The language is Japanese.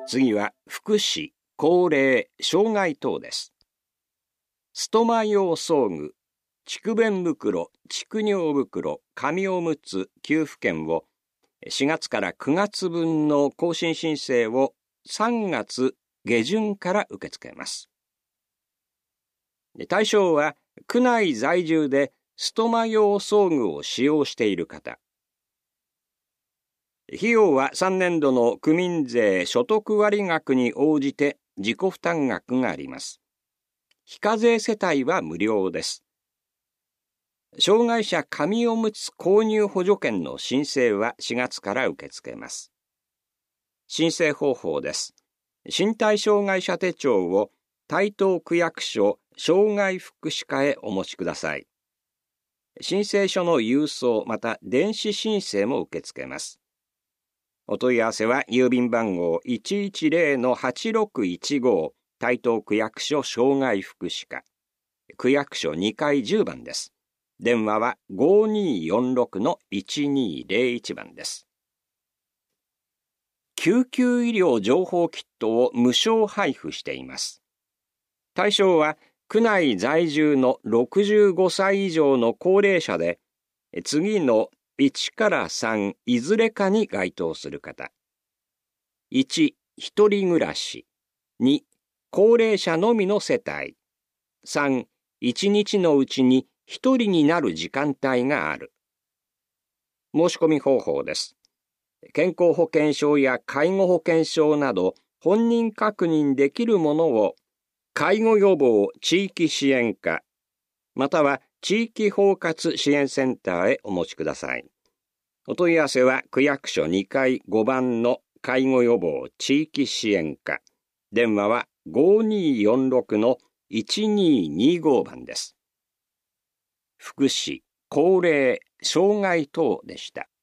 次は福祉、高齢、障害等です。ストマ用装具、蓄便袋、蓄尿袋、紙おむつ、給付券を4月から9月分の更新申請を3月下旬から受け付けます。対象は区内在住でストマ用装具を使用している方。費用は3年度の区民税所得割額に応じて自己負担額があります。非課税世帯は無料です。障害者紙おむつ購入補助券の申請は4月から受け付けます。申請方法です。身体障害者手帳を台東区役所障害福祉課へお持ちください。申請書の郵送また電子申請も受け付けます。お問い合わせは郵便番号 110-8615 台東区役所障害福祉課、区役所2階10番です。電話は 5246-1201 番です。救急医療情報キットを無償配布しています。対象は区内在住の65歳以上の高齢者で、次の1から3いずれかに該当する方。1、一人暮らし。2、高齢者のみの世帯。3、1日のうちに1人になる時間帯がある。申し込み方法です。健康保険証や介護保険証など本人確認できるものを介護予防地域支援課または地域包括支援センターへお持ちください。お問い合わせは区役所2階5番の介護予防地域支援課。電話は 5246-1225 番です。福祉、高齢、障害等でした。